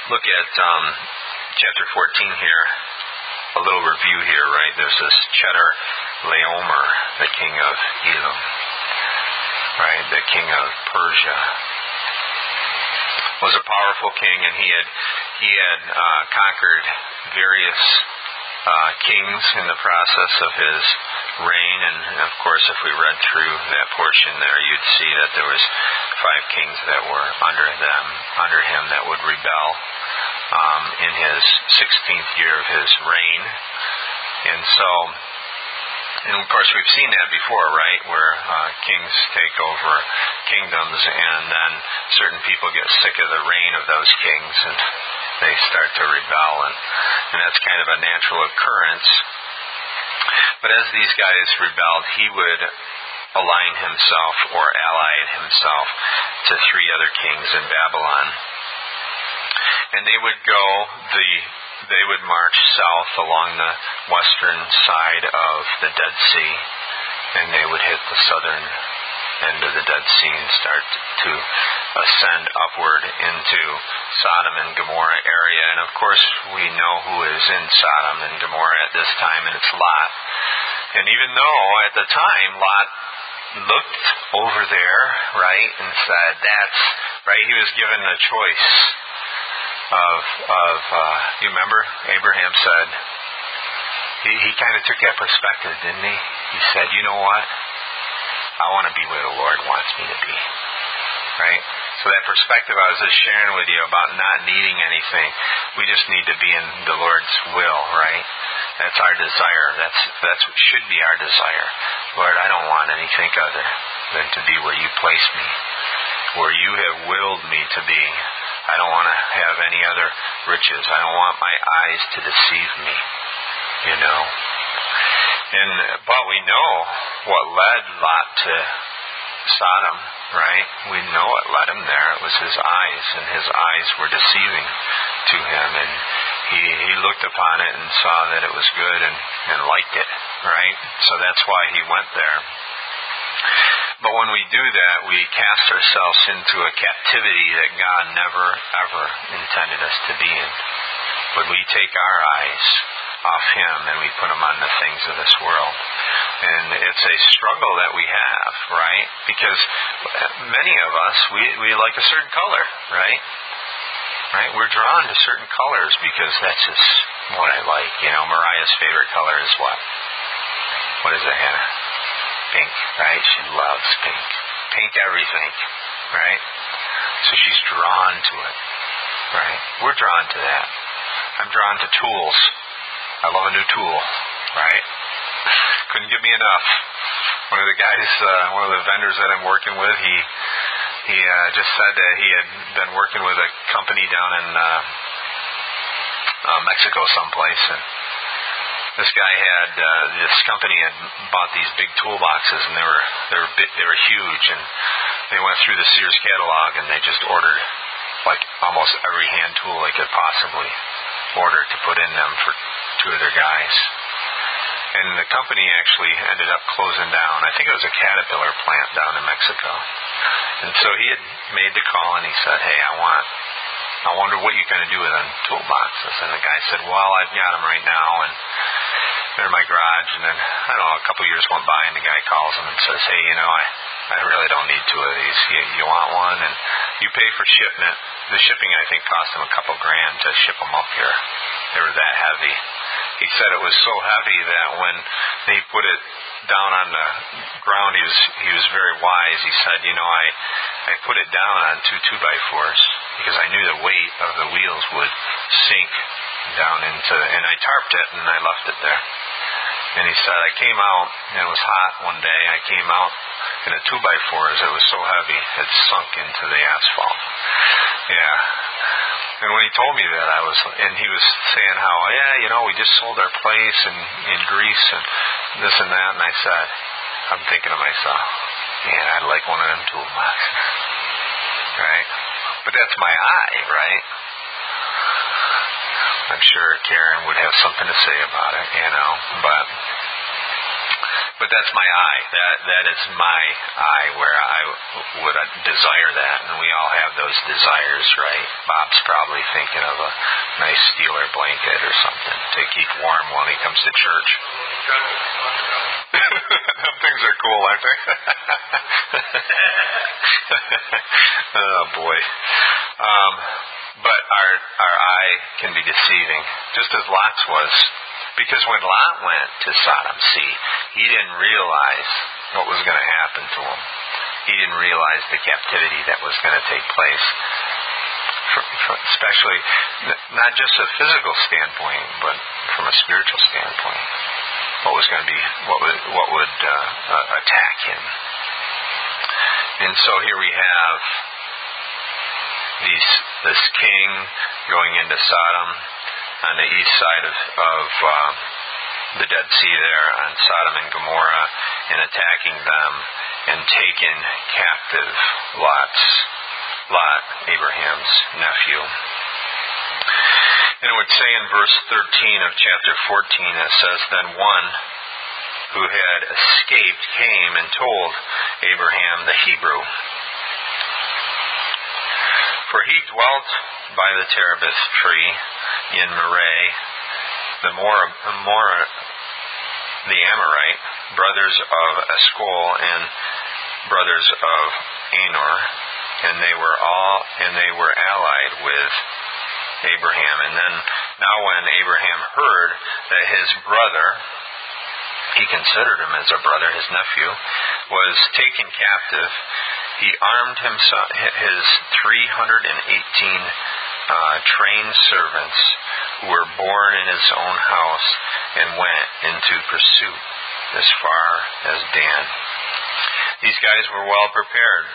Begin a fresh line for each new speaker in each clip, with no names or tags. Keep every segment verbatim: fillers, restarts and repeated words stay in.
look at um, chapter fourteen here. A little review here, right? There's this Chedorlaomer, the king of Elam, right? The king of Persia. Was a powerful king, and he had he had uh, conquered various uh, kings in the process of his reign. And of course, if we read through that portion there, you'd see that there was five kings that were under them, under him, that would rebel um, in his sixteenth year of his reign. And so, and of course, we've seen that before, right? Where uh, kings take over kingdoms, and then certain people get sick of the reign of those kings, and they start to rebel, and, and that's kind of a natural occurrence. But as these guys rebelled, he would align himself or ally himself to three other kings in Babylon. And they would go, the they would march south along the western side of the Dead Sea, and they would hit the southern end of the Dead Sea and start to ascend upward into Sodom and Gomorrah area. And of course, we know who is in Sodom and Gomorrah at this time, and it's Lot. And even though at the time Lot looked over there, right, and said, that's, right, he was given a choice of, of uh, you remember, Abraham said, he, he kind of took that perspective, didn't he? He said, you know what? I want to be where the Lord wants me to be, right? So that perspective I was just sharing with you about not needing anything, we just need to be in the Lord's will, right? That's our desire. That's that's what should be our desire. Lord, I don't want anything other than to be where you place me, where you have willed me to be. I don't want to have any other riches. I don't want my eyes to deceive me, you know. And but we know what led Lot to Sodom, right? We know what led him there. It was his eyes, and his eyes were deceiving to him, and he he looked upon it and saw that it was good and, and liked it, right? So that's why he went there. But when we do that, we cast ourselves into a captivity that God never, ever intended us to be in. When we take our eyes off Him and we put them on the things of this world. And it's a struggle that we have, right? Because many of us, we, we like a certain color, right? Right? We're drawn to certain colors because that's just what I like. You know, Mariah's favorite color is what? What is it, Hannah? Pink, right? She loves pink. Pink everything, right? So she's drawn to it, right? We're drawn to that. I'm drawn to tools. I love a new tool, right? Couldn't get me enough. One of the guys, uh, one of the vendors that I'm working with, he he uh, just said that he had been working with a company down in uh, uh, Mexico someplace, and this guy had uh, this company had bought these big toolboxes, and they were they were big, they were huge, and they went through the Sears catalog, and they just ordered like almost every hand tool they could possibly order to put in them for two of their guys. And the company actually ended up closing down. I think it was a Caterpillar plant down in Mexico. And so he had made the call, and he said, hey, I want, I wonder what you're going to do with them toolboxes. And the guy said, well, I've got them right now, and they're in my garage. And then, I don't know, a couple years went by, and the guy calls him and says, hey, you know, I, I really don't need two of these. You, you want one? And you pay for shipment. The shipping, I think, cost him a couple grand to ship them up here. They were that heavy. He said it was so heavy that when he put it down on the ground, he was he was very wise. He said, you know, I, I put it down on two two-by-fours because I knew the weight of the wheels would sink down into, and I tarped it and I left it there. And he said, I came out, and it was hot one day, I came out in a two-by-fours, it was so heavy, it sunk into the asphalt. Yeah. And when he told me that, I was, and he was saying how, yeah, you know, we just sold our place in, in Greece and this and that. And I said, I'm thinking to myself, man, I'd like one of them toolboxes. Right? But that's my eye, right? I'm sure Karen would have something to say about it, you know. But But that's my eye. That that is my eye where I would desire that, and we all have those desires, right? Bob's probably thinking of a nice Steeler blanket or something to keep warm while he comes to church. Them things are cool, aren't they? Oh boy. Um, but our our eye can be deceiving, just as Lot's was. Because when Lot went to Sodom, see, he didn't realize what was going to happen to him. He didn't realize the captivity that was going to take place, for, for especially not just a physical standpoint, but from a spiritual standpoint. What was going to be, what would, what would uh, uh, attack him? And so here we have these, this king going into Sodom, on the east side of, of uh, the Dead Sea there on Sodom and Gomorrah, and attacking them and taking captive Lot's, Lot, Abraham's nephew. And it would say in verse thirteen of chapter fourteen, it says, Then one who had escaped came and told Abraham the Hebrew, for he dwelt by the terebinth tree in Moreh, the Mor- Mor- the Amorite, brothers of Eshcol and brothers of Anor, and they were all and they were allied with Abraham. And then now when Abraham heard that his brother, he considered him as a brother, his nephew, was taken captive, he armed himself, his three hundred eighteen uh, trained servants who were born in his own house, and went into pursuit as far as Dan. These guys were well prepared,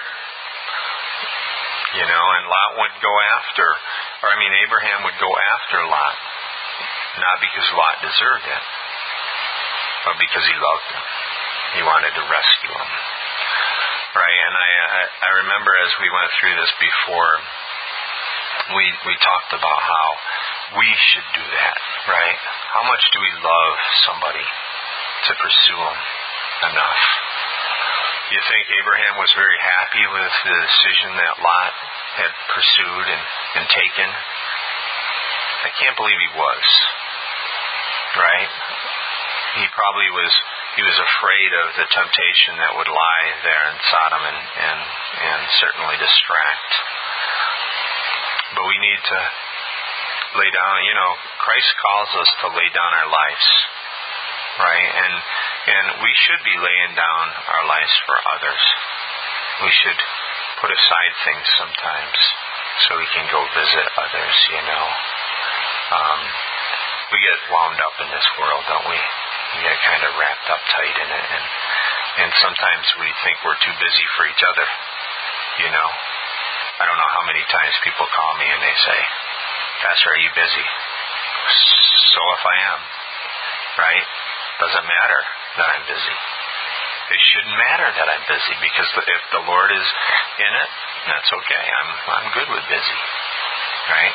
you know, and Lot would go after, or I mean Abraham would go after Lot, not because Lot deserved it, but because he loved him. He wanted to rescue him. Right, and I, I I remember as we went through this before, we we talked about how we should do that, right? How much do we love somebody to pursue them enough? You think Abraham was very happy with the decision that Lot had pursued and, and taken? I can't believe he was, right? He probably was, he was afraid of the temptation that would lie there in Sodom and, and, and certainly distract. But we need to lay down, you know, Christ calls us to lay down our lives, right? And and we should be laying down our lives for others. We should put aside things sometimes so we can go visit others, you know. Um, we get wound up in this world, don't we? We get kind of wrapped up tight in it, and and sometimes we think we're too busy for each other, you know. I don't know how many times people call me and they say, Pastor, are you busy? So if I am, right? Doesn't matter that I'm busy. It shouldn't matter that I'm busy, because if the Lord is in it, that's okay. I'm I'm good with busy, right?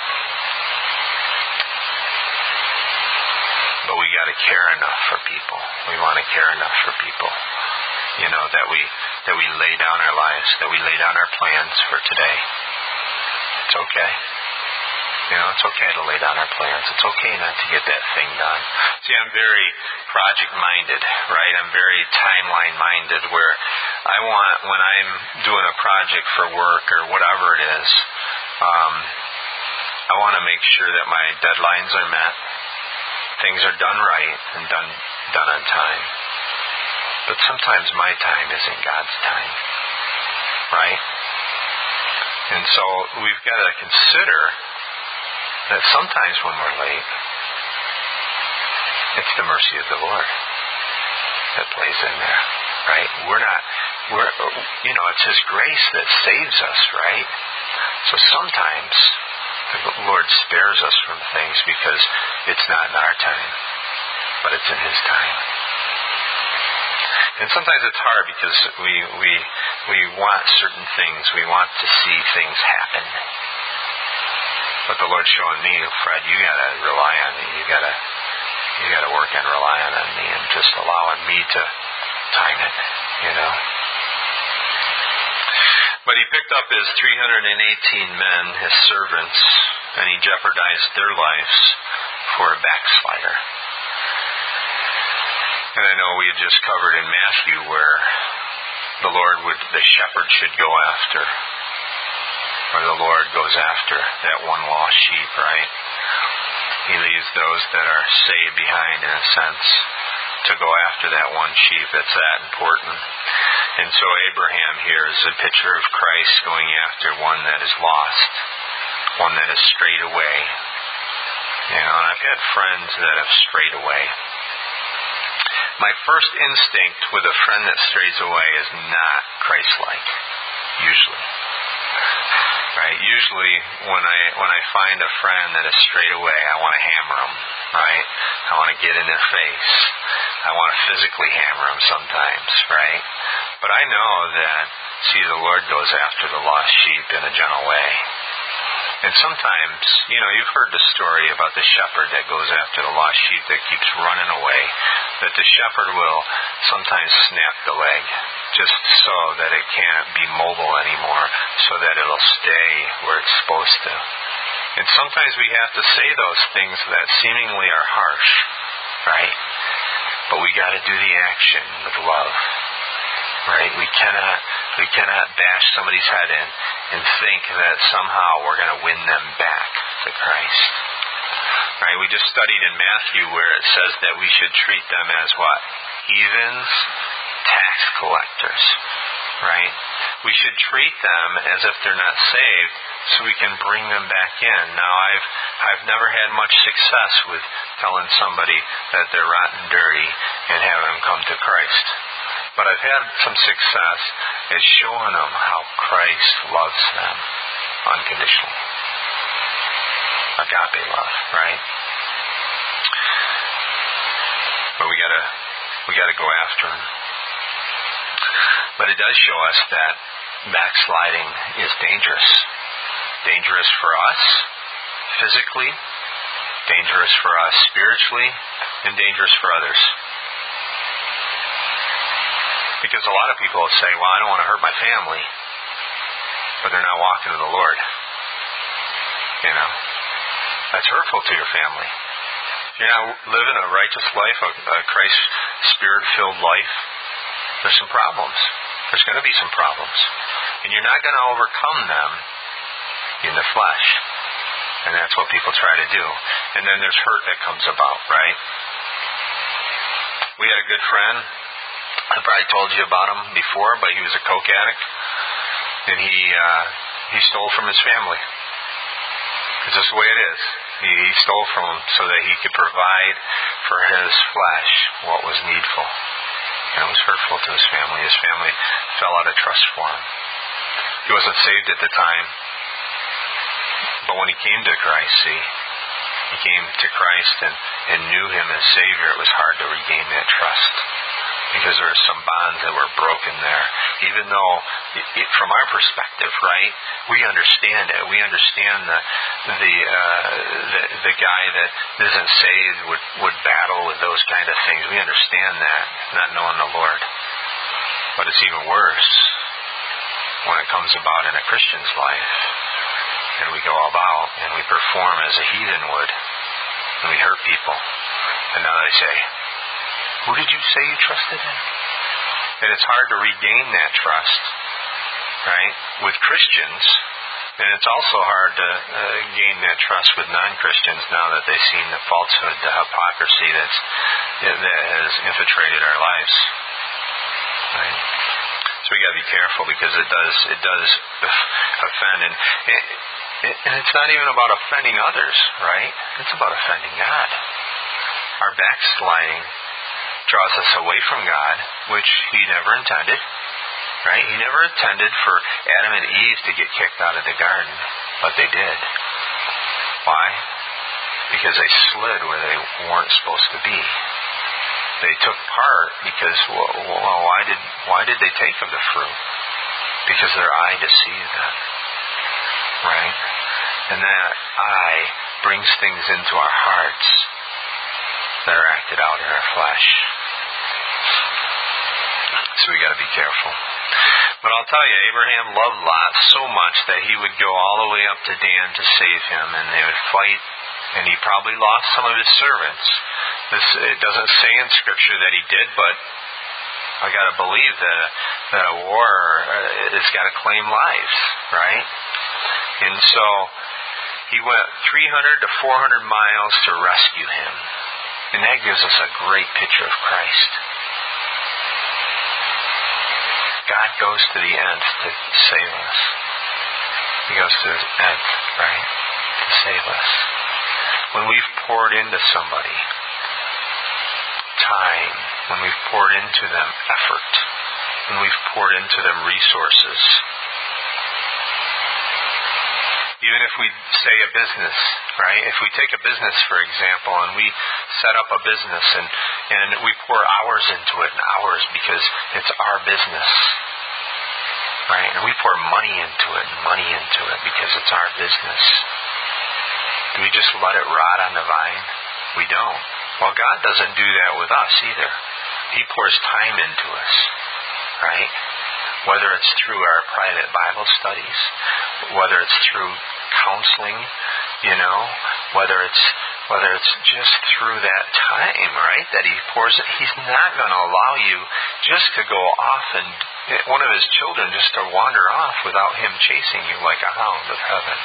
But we got to care enough for people. We want to care enough for people, you know, that we that we lay down our lives, that we lay down our plans for today. It's okay. You know, it's okay to lay down our plans. It's okay not to get that thing done. See, I'm very project-minded, right? I'm very timeline-minded, where I want, when I'm doing a project for work or whatever it is, um, I want to make sure that my deadlines are met, things are done right and done done on time. But sometimes my time isn't God's time, right? And so we've got to consider that sometimes when we're late, it's the mercy of the Lord that plays in there, right? We're not, we're, you know, it's His grace that saves us, right? So sometimes the Lord spares us from things because it's not in our time, but it's in His time. And sometimes it's hard because we we we want certain things. We want to see things happen. But the Lord's showing me, Fred, you gotta rely on me. You gotta you gotta work and rely on me, and just allowing me to time it, you know. But he picked up his three hundred eighteen men, his servants, and he jeopardized their lives for a backslider. And I know we had just covered in Matthew where the Lord would, the shepherd should go after, or the Lord goes after that one lost sheep, right? He leaves those that are saved behind, in a sense, to go after that one sheep that's that important. And so Abraham here is a picture of Christ going after one that is lost, one that is strayed away. You know, and I've had friends that have strayed away. My first instinct with a friend that strays away is not Christ-like, usually. Right? Usually when I when I find a friend that has strayed away, I want to hammer them, right? I want to get in their face. I want to physically hammer them sometimes, right? But I know that, see, the Lord goes after the lost sheep in a gentle way. And sometimes, you know, you've heard the story about the shepherd that goes after the lost sheep that keeps running away, that the shepherd will sometimes snap the leg just so that it can't be mobile anymore, so that it'll stay where it's supposed to. And sometimes we have to say those things that seemingly are harsh, right? But we got to do the action with love, right? We cannot we cannot bash somebody's head in and think that somehow we're going to win them back to Christ. Right? We just studied in Matthew where it says that we should treat them as what? Heathens, tax collectors. Right? We should treat them as if they're not saved so we can bring them back in. Now, I've I've never had much success with telling somebody that they're rotten dirty and having them come to Christ. But I've had some success at showing them how Christ loves them unconditionally. Agape love, right? But we gotta we gotta go after them. But it does show us that backsliding is dangerous. Dangerous for us physically, dangerous for us spiritually, and dangerous for others. Because a lot of people will say, well, I don't want to hurt my family, but they're not walking to the Lord. You know, that's hurtful to your family. If you're not living a righteous life, a, a Christ Spirit-filled life, there's some problems. There's going to be some problems. And you're not going to overcome them in the flesh. And that's what people try to do. And then there's hurt that comes about, right? We had a good friend. I probably told you about him before, but he was a coke addict. And he uh, he stole from his family. It's just the way it is. He, he stole from them so that he could provide for his flesh what was needful. And it was hurtful to his family. His family fell out of trust for him. He wasn't saved at the time. But when he came to Christ, see, he came to Christ and, and knew him as Savior, it was hard to regain that trust. Because there were some bonds that were broken there. Even though, it, from our perspective, right, we understand it. We understand the the uh, the, the guy that isn't saved would, would battle with those kind of things. We understand that, not knowing the Lord. But it's even worse when it comes about in a Christian's life. And we go about and we perform as a heathen would. And we hurt people. And now they say, who did you say you trusted in? And it's hard to regain that trust, right, with Christians. And it's also hard to uh, gain that trust with non-Christians now that they've seen the falsehood, the hypocrisy that's, that has infiltrated our lives. Right? So we got to be careful because it does it does offend. And, and it's not even about offending others, right? It's about offending God. Our backsliding draws us away from God, which He never intended, right? He never intended for Adam and Eve to get kicked out of the garden, but they did. Why? Because they slid where they weren't supposed to be. They took part because, well, why did why did they take of the fruit? Because their eye deceived them, right? And that eye brings things into our hearts that are acted out in our flesh. so we got to be careful. But I'll tell you, Abraham loved Lot so much that he would go all the way up to Dan to save him, and they would fight, and he probably lost some of his servants. This, it doesn't say in Scripture that he did, but I got to believe that a, that a war uh, has got to claim lives, right? And so he went three hundred to four hundred miles to rescue him. And that gives us a great picture of Christ. God goes to the nth to save us. He goes to the nth, right, to save us. When we've poured into somebody time, when we've poured into them effort, when we've poured into them resources, even if we say a business, right? If we take a business, for example, and we set up a business and, and we pour hours into it and hours because it's our business, right? And we pour money into it and money into it because it's our business. Do we just let it rot on the vine? We don't. Well, God doesn't do that with us either. He pours time into us, right? Whether it's through our private Bible studies, whether it's through counseling, you know, whether it's whether it's just through that time, right, that He pours it. He's not going to allow you just to go off and one of His children just to wander off without Him chasing you like a hound of heaven.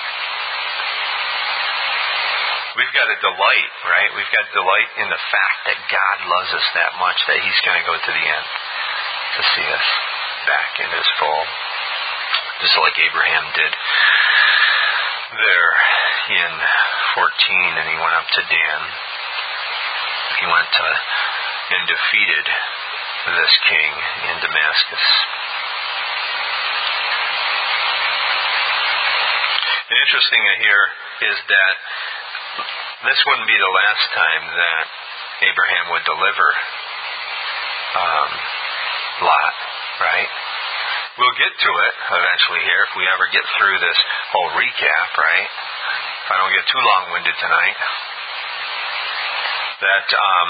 We've got to delight, right? We've got to delight in the fact that God loves us that much that He's going to go to the end to see us back in His fold. Just like Abraham did there in fourteen, and he went up to Dan. He went to and defeated this king in Damascus. And interesting here is that this wouldn't be the last time that Abraham would deliver um, Lot, right? We'll get to it eventually here if we ever get through this whole recap, right? If I don't get too long-winded tonight. That, um,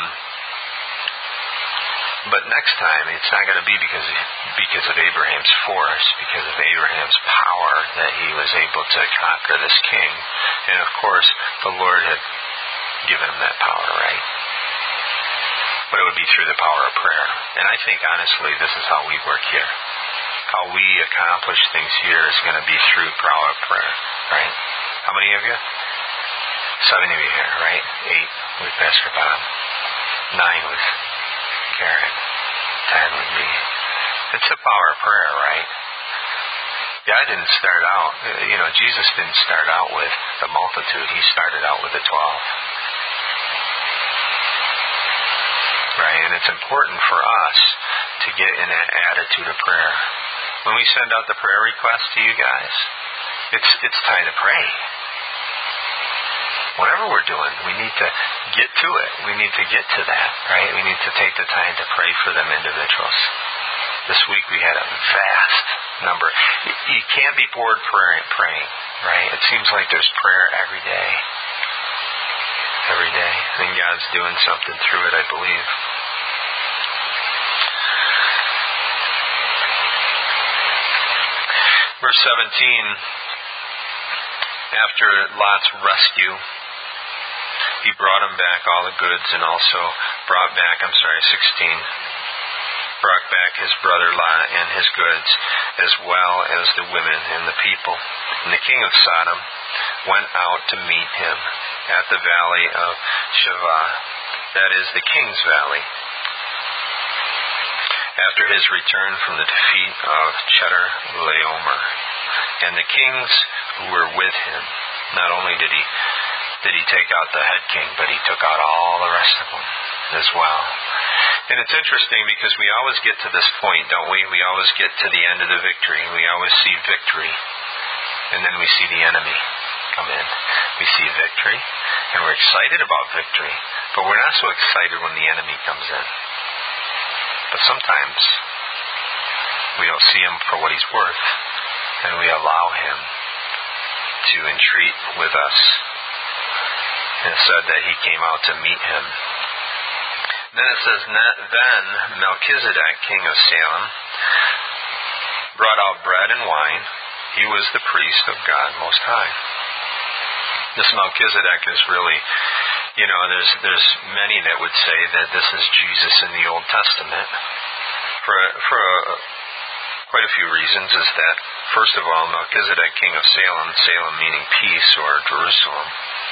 but next time it's not going to be because of, because of Abraham's force, because of Abraham's power that he was able to conquer this king. And of course, the Lord had given him that power, right? But it would be through the power of prayer. And I think, honestly, this is how we work here. How we accomplish things here is going to be through power of prayer, right? How many of you? Seven of you here, right? Eight with Pastor Bob. Nine with Karen. Ten with me. It's the power of prayer, right? God didn't start out, you know, Jesus didn't start out with the multitude. He started out with the twelve. Right? And it's important for us to get in that attitude of prayer. When we send out the prayer request to you guys, it's it's time to pray. Whatever we're doing, we need to get to it. We need to get to that, right? We need to take the time to pray for them individuals. This week we had a vast number. You can't be bored praying, right? It seems like there's prayer every day. Every day. And God's doing something through it, I believe. Verse seventeen, after Lot's rescue, he brought him back all the goods and also brought back, I'm sorry, sixteen, brought back his brother Lot and his goods, as well as the women and the people. And the king of Sodom went out to meet him at the valley of Shavah, that is the king's valley, after his return from the defeat of Chedorlaomer. And the kings who were with him, not only did he did he take out the head king, but he took out all the rest of them as well. And it's interesting because we always get to this point, don't we? We always get to the end of the victory. We always see victory. And then we see the enemy come in. We see victory, and we're excited about victory. But we're not so excited when the enemy comes in. But sometimes we don't see him for what he's worth, and we allow him to entreat with us. And it said that he came out to meet him. Then it says, then Melchizedek, king of Salem, brought out bread and wine. He was the priest of God Most High. This Melchizedek is really, you know, there's there's many that would say that this is Jesus in the Old Testament. For for a, quite a few reasons is that, first of all, Melchizedek, king of Salem, Salem meaning peace or Jerusalem,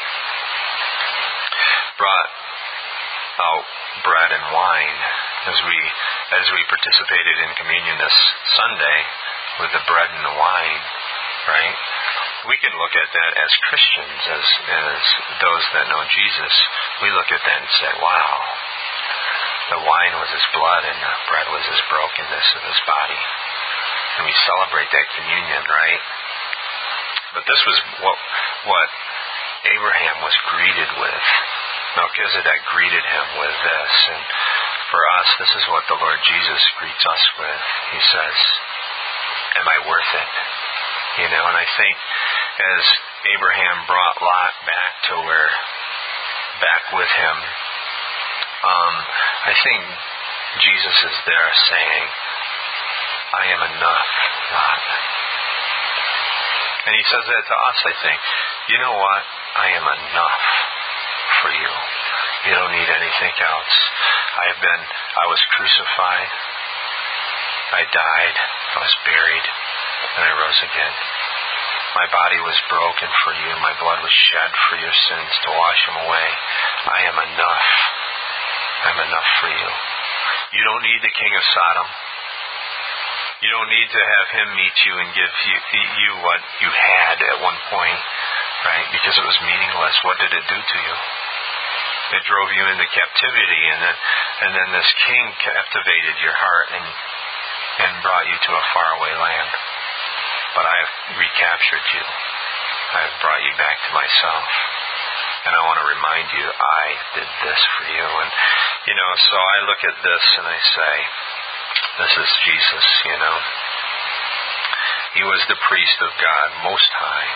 brought out bread and wine as we as we participated in communion this Sunday with the bread and the wine, right? We can look at that as Christians, as as those that know Jesus. We look at that and say, wow, the wine was his blood and the bread was his brokenness of his body. And we celebrate that communion, right? But this was what what Abraham was greeted with. Melchizedek greeted him with this. And for us, this is what the Lord Jesus greets us with. He says, am I worth it? You know, and I think as Abraham brought Lot back to where, back with him, um, I think Jesus is there saying, I am enough, Lot. And he says that to us, I think. You know what? I am enough for you. You don't need anything else. I have been, I was crucified. I died. I was buried. And I rose again. My body was broken for you. My blood was shed for your sins to wash them away. I am enough. I'm enough for you. You don't need the king of Sodom. You don't need to have him meet you and give you, you what you had at one point, right? Because it was meaningless. What did it do to you? It drove you into captivity, and then and then this king captivated your heart and and brought you to a faraway land. But I have recaptured you. I have brought you back to myself. And I want to remind you, I did this for you. And, you know, so I look at this and I say, this is Jesus, you know. He was the priest of God Most High.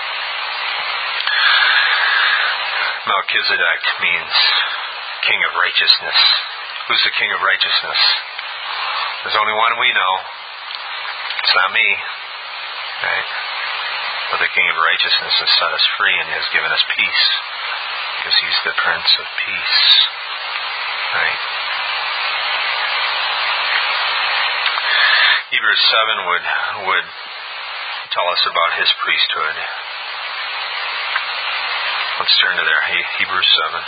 Melchizedek means king of righteousness. Who's the king of righteousness? There's only one we know. It's not me. Right? But the king of righteousness has set us free and has given us peace. Because he's the Prince of Peace. Right? Hebrews seven would would tell us about his priesthood. Let's turn to there. Hebrews seven.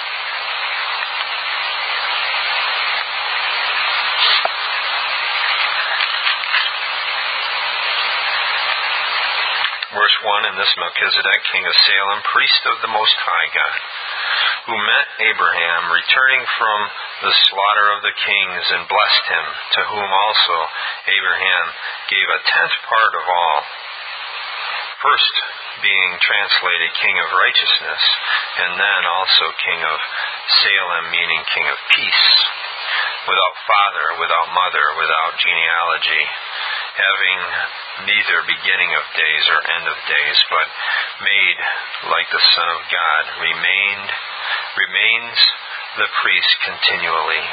Verse one, and this Melchizedek, king of Salem, priest of the Most High God, who met Abraham, returning from the slaughter of the kings, and blessed him, to whom also Abraham gave a tenth part of all. First being translated king of righteousness, and then also king of Salem, meaning king of peace, without father, without mother, without genealogy, having neither beginning of days or end of days, but made like the Son of God, remained, remains the priest continually.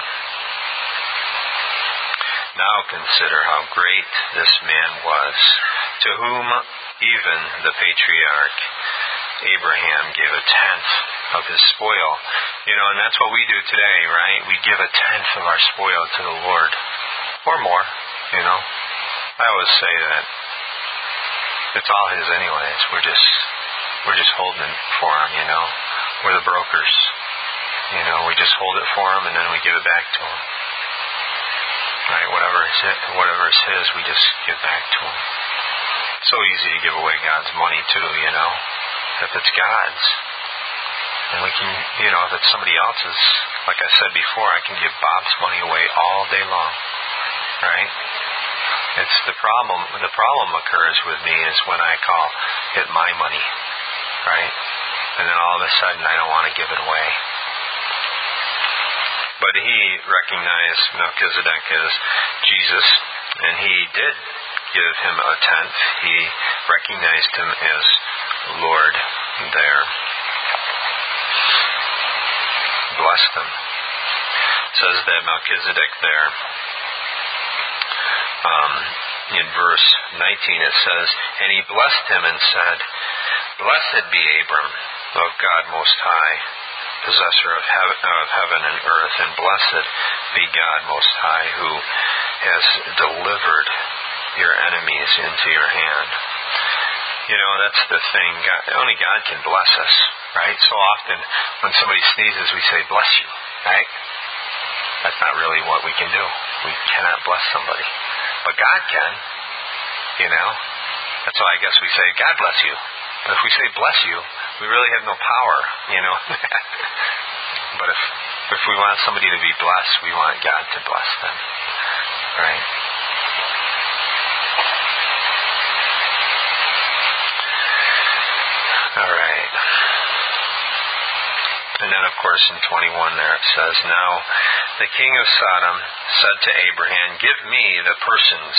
Now consider how great this man was, to whom even the patriarch Abraham gave a tenth of his spoil. You know, and that's what we do today, right? We give a tenth of our spoil to the Lord. Or more, you know. I always say that it's all his anyways. We're just we're just holding it for him, you know. We're the brokers. You know, we just hold it for him and then we give it back to him. Right? Whatever is it, whatever is his, we just give back to him. It's so easy to give away God's money too, you know. If it's God's, and we can, you know, if it's somebody else's, like I said before, I can give Bob's money away all day long. Right? It's the problem. The problem occurs with me is when I call it my money, right? And then all of a sudden I don't want to give it away. But he recognized Melchizedek as Jesus, and he did give him a tenth. He recognized him as Lord there. Blessed him. It says that Melchizedek there, um, in verse nineteen it says, and he blessed him and said, blessed be Abram of God Most High, possessor of heaven, of heaven and earth, and blessed be God Most High, who has delivered your enemies into your hand. You know, that's the thing. God, only God can bless us, right? So often when somebody sneezes, we say, bless you, right? That's not really what we can do. We cannot bless somebody. But God can, you know. That's why I guess we say, God bless you. But if we say bless you, we really have no power, you know. But if if we want somebody to be blessed, we want God to bless them, right? All right. And then, of course, in twenty-one there it says, now the king of Sodom said to Abraham, give me the persons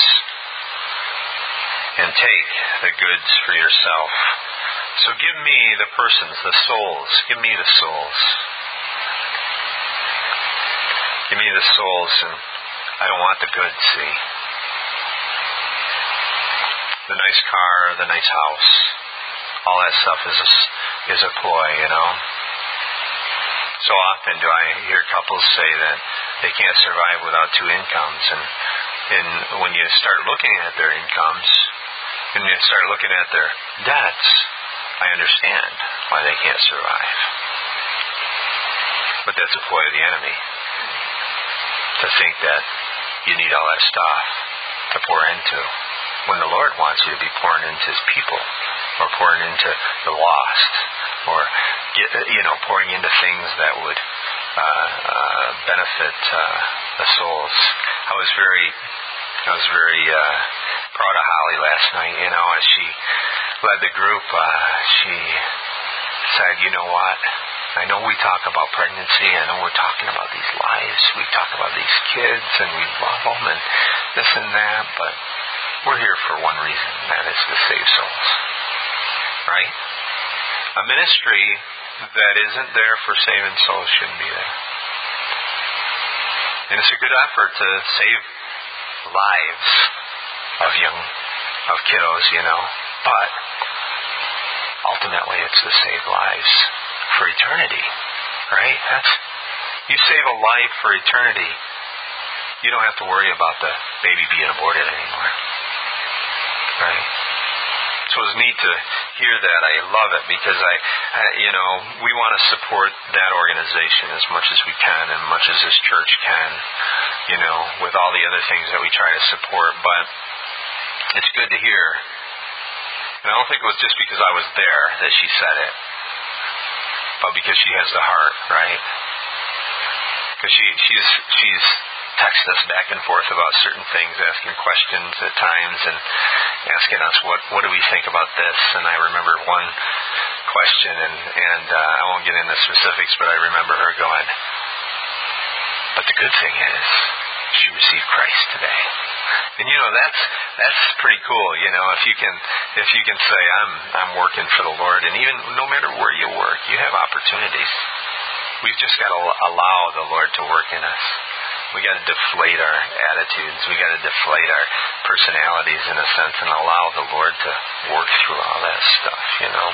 and take the goods for yourself. So give me the persons, the souls. Give me the souls. Give me the souls, and I don't want the goods, see. The nice car, the nice house, all that stuff is a, is a ploy, you know. So often do I hear couples say that they can't survive without two incomes, and, and when you start looking at their incomes, and you start looking at their debts, I understand why they can't survive. But that's a ploy of the enemy, to think that you need all that stuff to pour into, when the Lord wants you to be pouring into His people, or pouring into the lost, or get, you know, pouring into things that would uh, uh, benefit uh, the souls. I was very, I was very uh, proud of Holly last night. You know, as she led the group, uh, she said, "You know what? I know we talk about pregnancy. I know we're talking about these lives. We talk about these kids, and we love them, and this and that. But we're here for one reason, and that is to save souls." Right? A ministry that isn't there for saving souls shouldn't be there. And it's a good effort to save lives of young, of kiddos, you know. But ultimately it's to save lives for eternity. Right? That's, you save a life for eternity, you don't have to worry about the baby being aborted anymore. Right? So it's neat to hear that. I love it because I, I, you know, we want to support that organization as much as we can and much as this church can, you know, with all the other things that we try to support. But it's good to hear. And I don't think it was just because I was there that she said it, but because she has the heart, right? Because she, she's, she's texted us back and forth about certain things, asking questions at times, and asking us what what do we think about this. And I remember one question, and and uh, I won't get into specifics, but I remember her going, "But the good thing is, she received Christ today." And you know, that's that's pretty cool. You know, if you can if you can say, "I'm I'm working for the Lord," and even no matter where you work, you have opportunities. We've just got to allow the Lord to work in us. We got to deflate our attitudes. We got to deflate our personalities in a sense and allow the Lord to work through all that stuff, you know.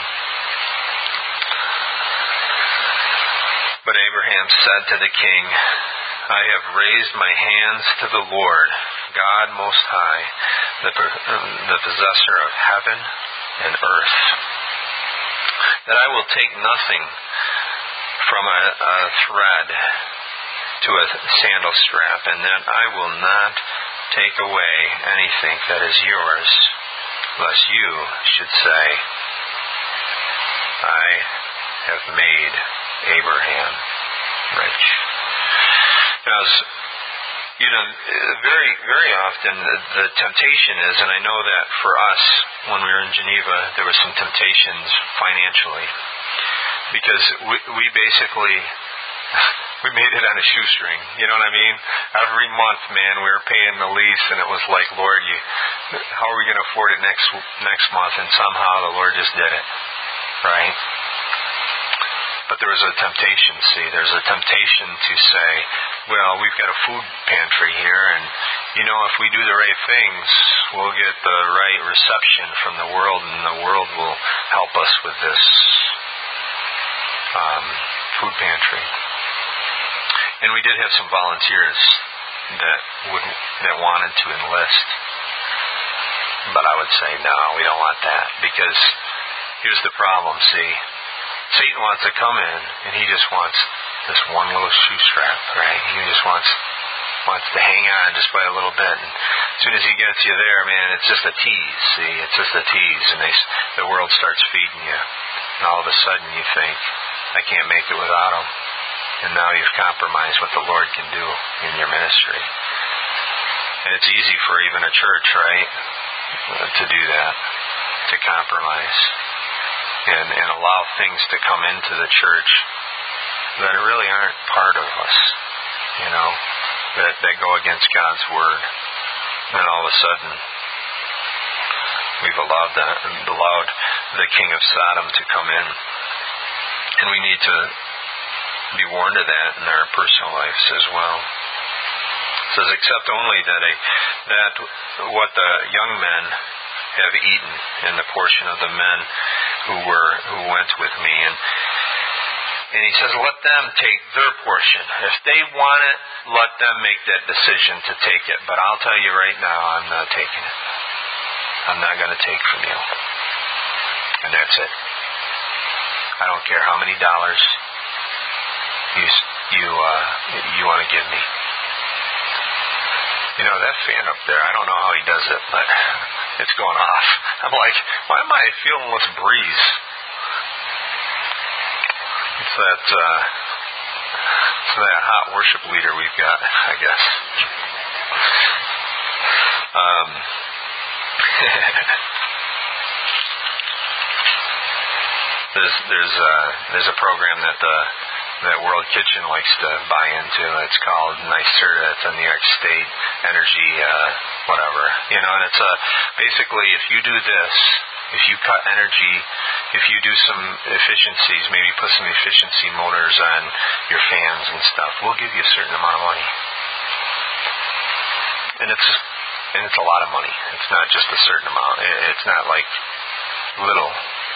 But Abraham said to the king, I have raised my hands to the Lord, God Most High, the, the possessor of heaven and earth, that I will take nothing from a, a thread to a sandal strap, and that I will not take away anything that is yours, lest you should say, I have made Abraham rich. Now, you know, very, very often the, the temptation is, and I know that for us, when we were in Geneva, there were some temptations financially, because we, we basically... we made it on a shoestring, you know what I mean? Every month, man, we were paying the lease, and it was like, Lord, you, how are we going to afford it next next month? And somehow the Lord just did it, right? But But there was a temptation, see, there's a temptation to say, well, we've got a food pantry here, and, you know, if we do the right things, we'll get the right reception from the world, and the world will help us with this um, food pantry. And we did have some volunteers that would that wanted to enlist. But I would say, no, we don't want that. Because here's the problem, see. Satan wants to come in, and he just wants this one little shoe strap, right? He just wants wants to hang on just by a little bit. And as soon as he gets you there, man, it's just a tease, see? It's just a tease. And they, the world starts feeding you. And all of a sudden you think, I can't make it without him. And now you've compromised what the Lord can do in your ministry. And it's easy for even a church, right, to do that, to compromise and, and allow things to come into the church that really aren't part of us, you know, that, that go against God's Word. And all of a sudden, we've allowed that, allowed the king of Sodom to come in. And we need to be warned of that in our personal lives as well. It says, except only that a that what the young men have eaten in the portion of the men who were who went with me. And and he says, let them take their portion. If they want it, let them make that decision to take it. But I'll tell you right now, I'm not taking it. I'm not going to take from you. And that's it. I don't care how many dollars you you uh, you want to give me. You know, that fan up there, I don't know how he does it, but it's going off. I'm like, why am I feeling this breeze? It's that uh, it's that hot worship leader we've got, I guess. Um, there's there's uh, there's a program that the that World Kitchen likes to buy into. It's called NYSER. It's a New York State Energy, uh, whatever. You know, and it's a, basically if you do this, if you cut energy, if you do some efficiencies, maybe put some efficiency motors on your fans and stuff, we'll give you a certain amount of money. And it's and it's a lot of money. It's not just a certain amount. It's not like little,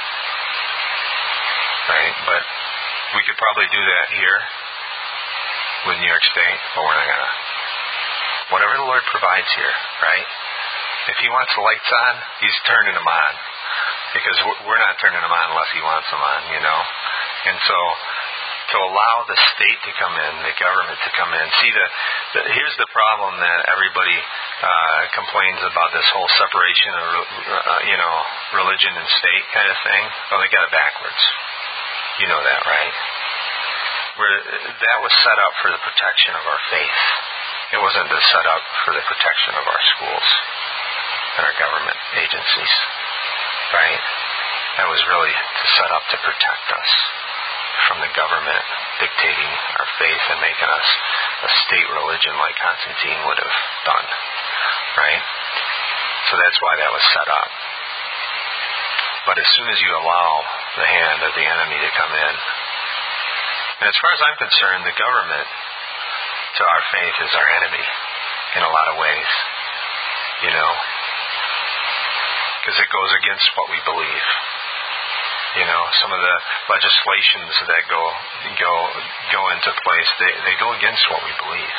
right? But we could probably do that here with New York State, but we're not gonna. Whatever the Lord provides here, right? If He wants the lights on, He's turning them on. Because we're not turning them on unless He wants them on, you know? And so, to allow the state to come in, the government to come in. See, the, the here's the problem that everybody uh, complains about, this whole separation of, uh, you know, religion and state kind of thing. Well, they got it backwards. You know that, right? Where that was set up for the protection of our faith. It wasn't to set up for the protection of our schools and our government agencies, right? That was really to set up to protect us from the government dictating our faith and making us a state religion like Constantine would have done, right? So that's why that was set up. But as soon as you allow the hand of the enemy to come in, and as far as I'm concerned, the government to our faith is our enemy in a lot of ways, you know, because it goes against what we believe. You know, some of the legislations that go go go into place, they, they go against what we believe.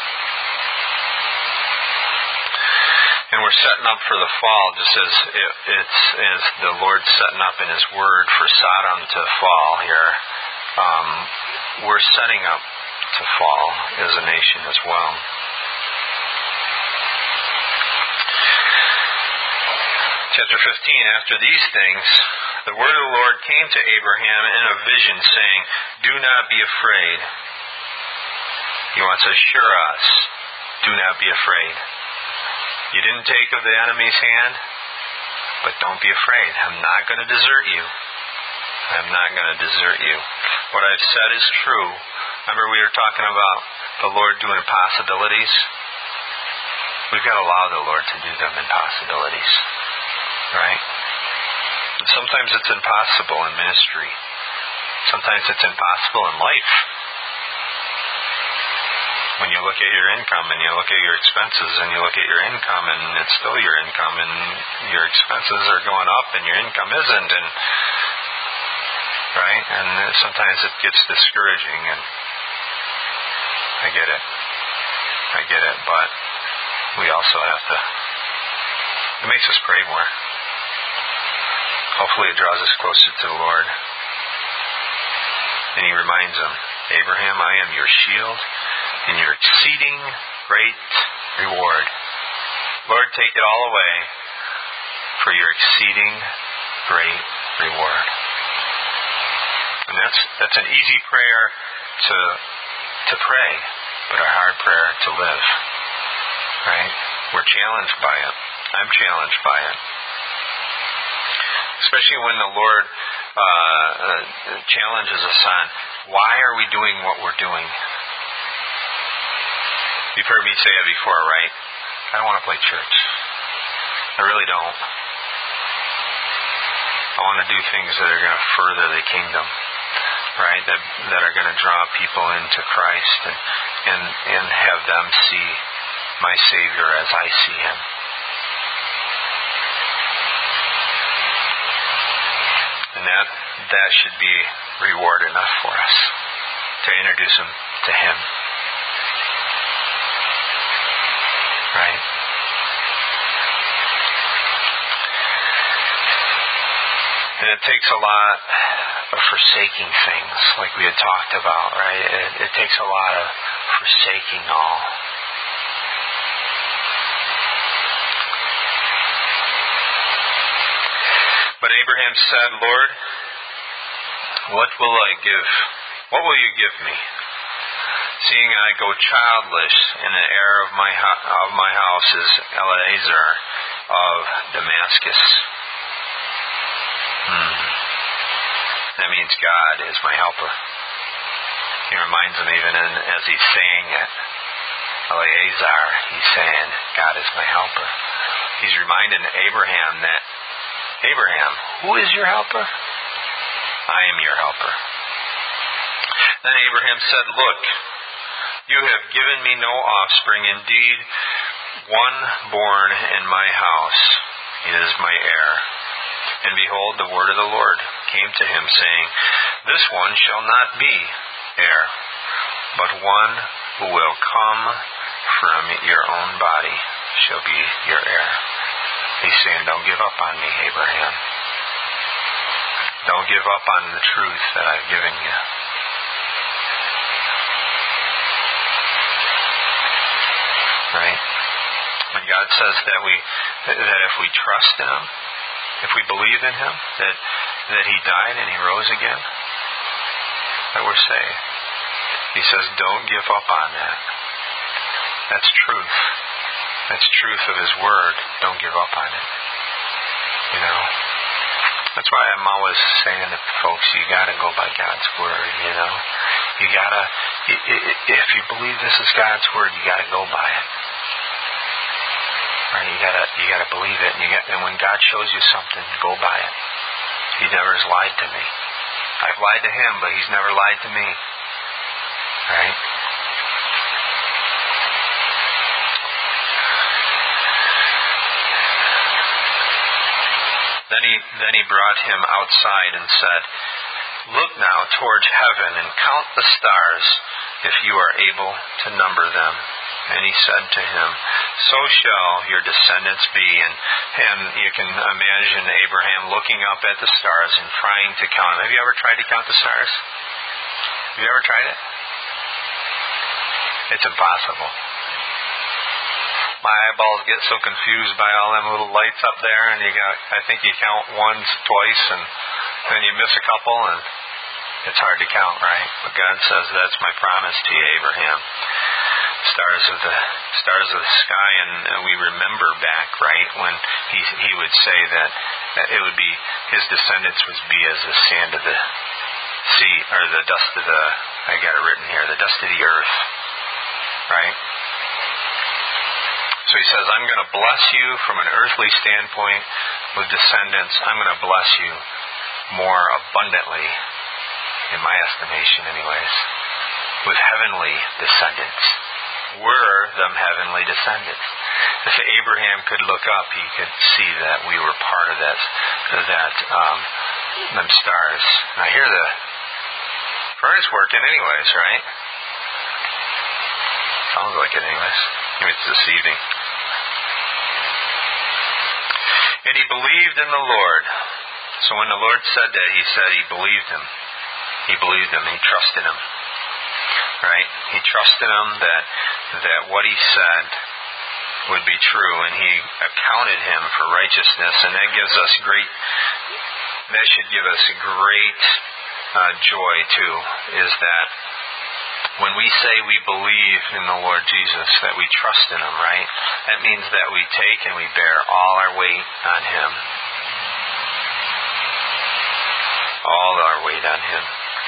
And we're setting up for the fall, just as it, it's as the Lord's setting up in His Word for Sodom to fall here. Um, we're setting up to fall as a nation as well. Chapter fifteen, after these things, the word of the Lord came to Abraham in a vision, saying, do not be afraid. He wants to assure us, do not be afraid. You didn't take of the enemy's hand, but don't be afraid. I'm not going to desert you. I'm not going to desert you. What I've said is true. Remember we were talking about the Lord doing impossibilities? We've got to allow the Lord to do them impossibilities. Right? And sometimes it's impossible in ministry. Sometimes it's impossible in life. When you look at your income and you look at your expenses and you look at your income and it's still your income and your expenses are going up and your income isn't, and right? And sometimes it gets discouraging, and I get it. I get it, but we also have to, it makes us pray more. Hopefully it draws us closer to the Lord. And he reminds them, Abraham, I am your shield and your exceeding great reward. Lord, take it all away for your exceeding great reward. And that's that's an easy prayer to to pray, but a hard prayer to live. Right? We're challenged by it. I'm challenged by it. Especially when the Lord uh, uh, challenges us on, why are we doing what we're doing? You've heard me say it before, right? I don't want to play church. I really don't. I want to do things that are going to further the kingdom, right? That that are going to draw people into Christ and, and, and have them see my Savior as I see Him. And that that should be reward enough for us to introduce them to Him. Right? And it takes a lot of forsaking things, like we had talked about, right? It, it takes a lot of forsaking all. But Abraham said, Lord, what will I give? What will you give me? Seeing I go childless, and the heir of my ho- of my house is Eliezer of Damascus. Hmm. That means God is my helper. He reminds him even in, as he's saying it, Eliezer, he's saying, God is my helper. He's reminding Abraham that, Abraham, who is your helper? I am your helper. Then Abraham said, look, you have given me no offspring. Indeed, one born in my house is my heir. And behold, the word of the Lord came to him, saying, this one shall not be heir, but one who will come from your own body shall be your heir. He's saying, don't give up on me, Abraham. Don't give up on the truth that I've given you. Right? When God says that we, that if we trust in Him, if we believe in Him, that that He died and He rose again, that we're saved. He says, don't give up on that. That's truth. That's truth of His Word. Don't give up on it. You know? That's why I'm always saying to folks, you gotta go by God's Word, you know? You gotta, if you believe this is God's Word, you gotta go by it. Right? You gotta, you gotta believe it, and, you got, and when God shows you something, go by it. He never has lied to me. I've lied to Him, but He's never lied to me. Right? Then he, then he brought him outside and said, look now towards heaven and count the stars, if you are able to number them. And he said to him, so shall your descendants be. And, and you can imagine Abraham looking up at the stars and trying to count them. Have you ever tried to count the stars? Have you ever tried it? It's impossible. My eyeballs get so confused by all them little lights up there, and you got, I think you count once, twice, and then you miss a couple, and it's hard to count, right? But God says, that's my promise to you, Abraham. Stars of the stars of the sky, and, and we remember back, right, when he he would say that, that it would be, his descendants would be as the sand of the sea, or the dust of the, I got it written here, the dust of the earth, right? So he says, I'm going to bless you from an earthly standpoint with descendants. I'm going to bless you more abundantly in my estimation anyways, with heavenly descendants. We're them heavenly descendants. If Abraham could look up, he could see that we were part of that, that um, them stars. I hear the furnace working anyways, right? Sounds like it anyways. Maybe it's deceiving. And he believed in the Lord. So when the Lord said that, he said he believed him. He believed him. He trusted him. Right? He trusted him that that what he said would be true, and he accounted him for righteousness. And that gives us great, that should give us great uh, joy too, is that when we say we believe in the Lord Jesus, that we trust in him, right? That means that we take and we bear all our weight on him. All our weight on him.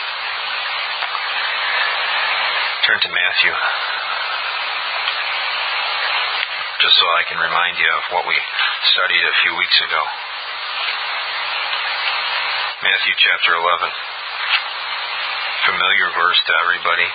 Turn to Matthew, just so I can remind you of what we studied a few weeks ago. Matthew chapter eleven. Familiar verse to everybody.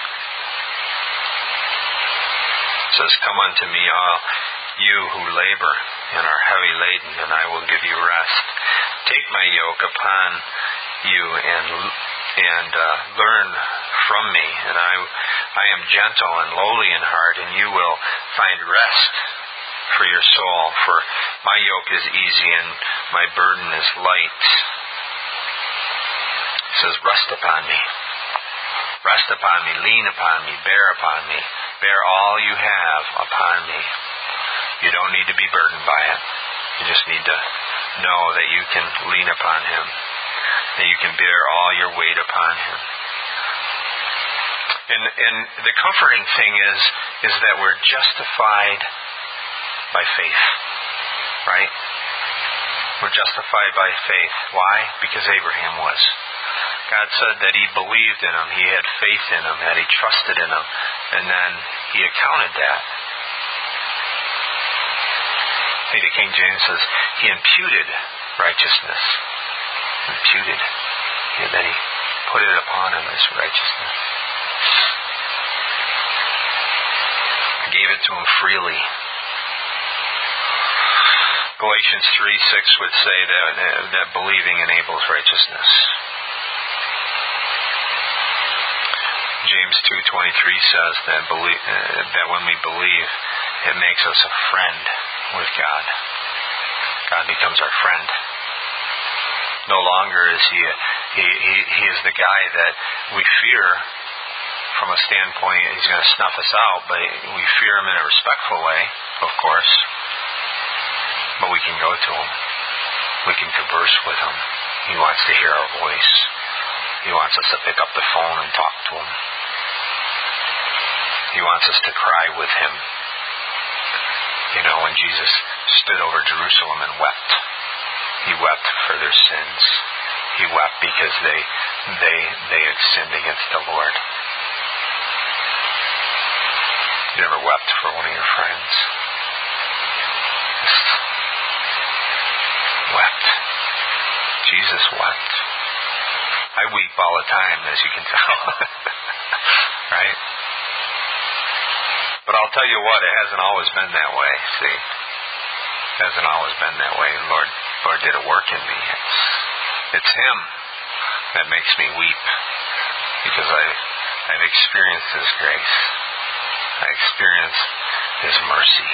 It says, "Come unto me, all you who labor and are heavy laden, and I will give you rest. Take my yoke upon you and and uh, learn from me, and I I am gentle and lowly in heart, and you will find rest for your soul. For my yoke is easy and my burden is light." It says, "Rest upon me. Rest upon me, lean upon me, bear upon me. Bear all you have upon me." You don't need to be burdened by it. You just need to know that you can lean upon him, that you can bear all your weight upon him. And, and the comforting thing is, is that we're justified by faith, right? We're justified by faith. Why? Because Abraham was. God said that he believed in him, he had faith in him, that he trusted in him, and then he accounted that. I think the King James says he imputed righteousness. Imputed. And then he put it upon him as righteousness. Gave it to him freely. Galatians three six would say that, that believing enables righteousness. James two twenty-three says that believe, uh, that when we believe, it makes us a friend with God. God becomes our friend. No longer is he, a, he, he, he is the guy that we fear from a standpoint, he's going to snuff us out, but we fear him in a respectful way, of course. But we can go to him. We can converse with him. He wants to hear our voice. He wants us to pick up the phone and talk to him. He wants us to cry with him. You know, when Jesus stood over Jerusalem and wept, he wept for their sins. He wept because they they they had sinned against the Lord. You ever wept for one of your friends? Just wept. Jesus wept. I weep all the time, as you can tell. Right? But I'll tell you what, it hasn't always been that way, see? It hasn't always been that way. The Lord, Lord did a work in me. It's, it's him that makes me weep. Because I, I've experienced his grace. I experienced his mercy.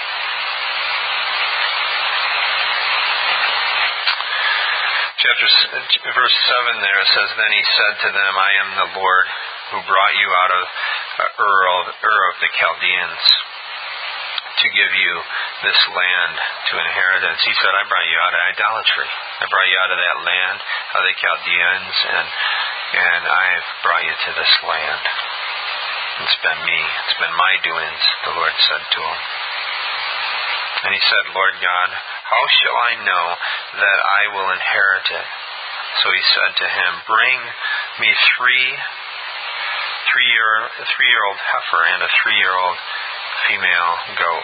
Chapter verse seven there says, "Then he said to them, I am the Lord who brought you out of uh, Ur, of, Ur of the Chaldeans to give you this land to inheritance." He said, I brought you out of idolatry. I brought you out of that land, out of the Chaldeans, and and I've brought you to this land. It's been me. It's been my doings, the Lord said to him. And he said, Lord God, how shall I know that I will inherit it? So he said to him, bring me three three-year, three-year-old heifer and a three-year-old female goat,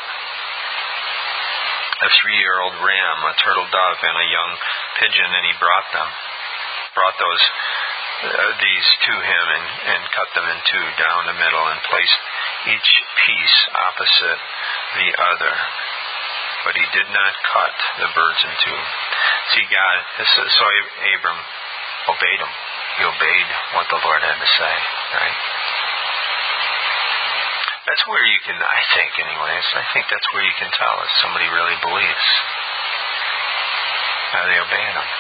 a three-year-old ram, a turtle dove, and a young pigeon. And he brought them, brought those uh, these to him and, and cut them in two down the middle and placed each piece opposite the other. But he did not cut the birds in two. See, God, so Abram obeyed him. He obeyed what the Lord had to say, right? That's where you can, I think anyways, I think that's where you can tell if somebody really believes. Are they obeying him?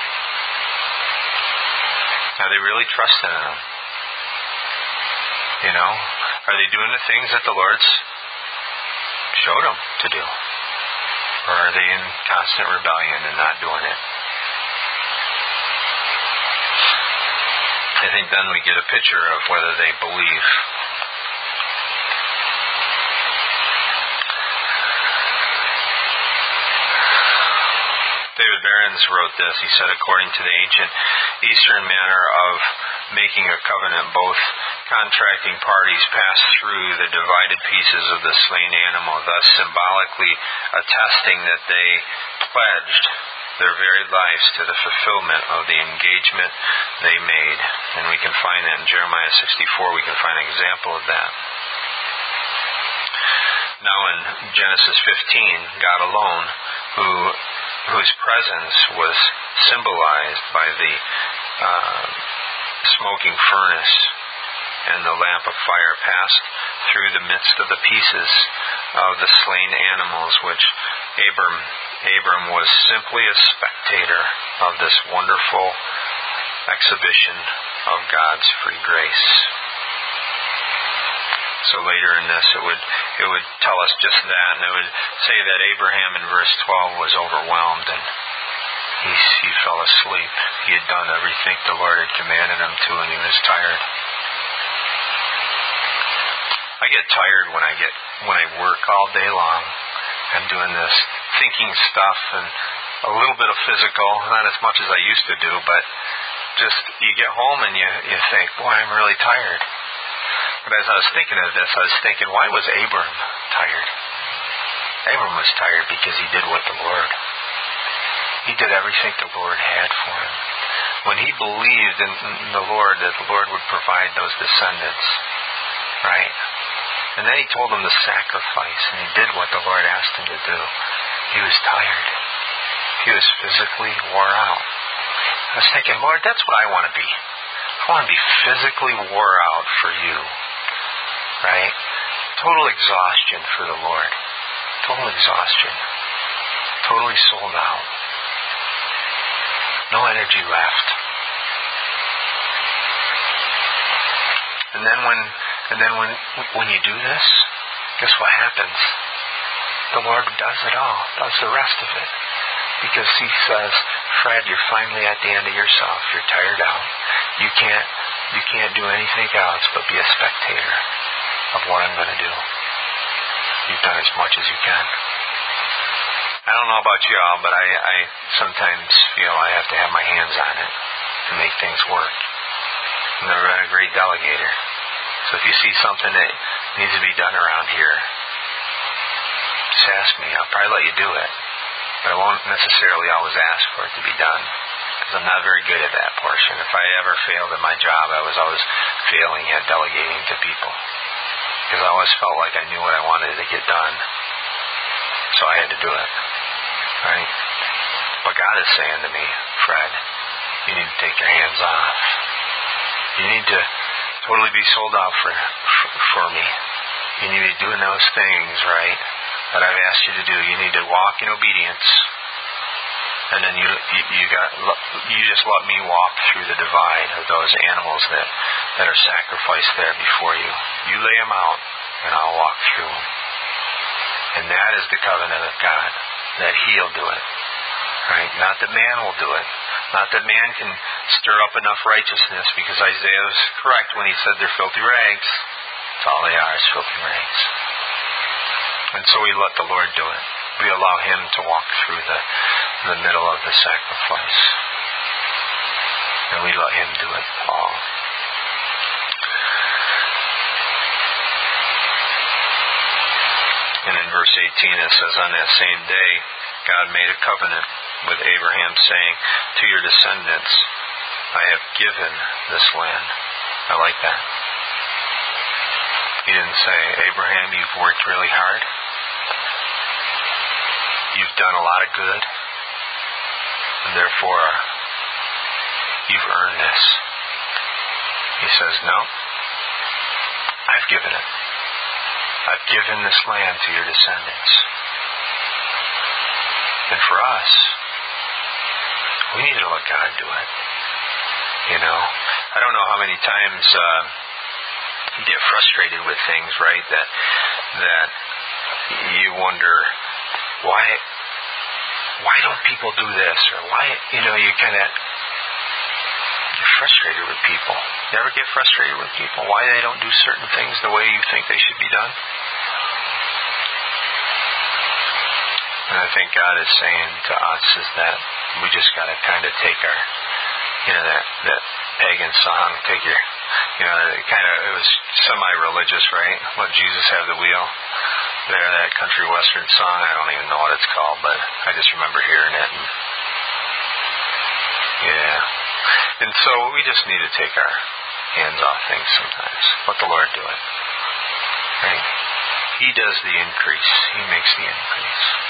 Are they really trusting in him? You know? Are they doing the things that the Lord's showed them to do? Or are they in constant rebellion and not doing it? I think then we get a picture of whether they believe. David Behrens wrote this. He said, according to the ancient Eastern manner of making a covenant, both contracting parties pass through the divided pieces of the slain animal, thus symbolically attesting that they pledged their very lives to the fulfillment of the engagement they made. And we can find that in Jeremiah sixty-four. We can find an example of that. Now in Genesis fifteen, God alone, who whose presence was symbolized by the uh, smoking furnace and the lamp of fire, passed through the midst of the pieces of the slain animals, which Abram, Abram was simply a spectator of this wonderful exhibition of God's free grace. So later in this, it would it would tell us just that, and it would say that Abraham in verse twelve was overwhelmed and he he fell asleep. He had done everything the Lord had commanded him to, and he was tired. I get tired when I get when I work all day long and doing this thinking stuff and a little bit of physical, not as much as I used to do, but just you get home and you you think, boy, I'm really tired. But as I was thinking of this, I was thinking, why was Abram tired? Abram was tired because he did what the Lord. He did everything the Lord had for him. When he believed in the Lord, that the Lord would provide those descendants, right? And then he told him to sacrifice, and he did what the Lord asked him to do. He was tired. He was physically wore out. I was thinking, Lord, that's what I want to be. I want to be physically wore out for you. Right? Total exhaustion for the Lord. Total exhaustion. Totally sold out. No energy left. And then when and then when when you do this, guess what happens? The Lord does it all, does the rest of it. Because he says, Fred, you're finally at the end of yourself. You're tired out. You can't you can't do anything else but be a spectator of what I'm going to do. You've done as much as you can. I don't know about y'all, but I, I sometimes feel I have to have my hands on it to make things work. I've never been a great delegator. So if you see something that needs to be done around here, just ask me. I'll probably let you do it. But I won't necessarily always ask for it to be done, because I'm not very good at that portion. If I ever failed at my job, I was always failing at delegating to people, because I always felt like I knew what I wanted to get done, so I had to do it, right? But God is saying to me, Fred, you need to take your hands off. You need to totally be sold out for, for, for me. You need to be doing those things, right, that I've asked you to do. You need to walk in obedience, and then you you, you got you just let me walk through the divide of those animals that, that are sacrificed there before you. You lay them out, and I'll walk through them. And that is the covenant of God, that He'll do it, right? Not that man will do it. Not that man can stir up enough righteousness, because Isaiah was correct when he said they're filthy rags. That's all they are, is filthy rags. And so we let the Lord do it. We allow Him to walk through the, the middle of the sacrifice. And we let Him do it all. And in verse eighteen it says, on that same day, God made a covenant with Abraham, saying, to your descendants I have given this land. I like that. He didn't say, Abraham, you've worked really hard. You've done a lot of good. And therefore, you've earned this. He says, no. I've given it. I've given this land to your descendants. And for us, we need to let God do it. You know, I don't know how many times uh, you get frustrated with things, right? That that you wonder why why don't people do this, or why you know you kind of get frustrated with people. You ever get frustrated with people? Why they don't do certain things the way you think they should be done? And I think God is saying to us is that we just got to kind of take our, you know, that, that pagan song, take your, you know, kind of, it was semi-religious, right? Let Jesus have the wheel. There, that country western song, I don't even know what it's called, but I just remember hearing it. And, yeah. And so we just need to take our hands off things sometimes. Let the Lord do it. Right? He does the increase. He makes the increase.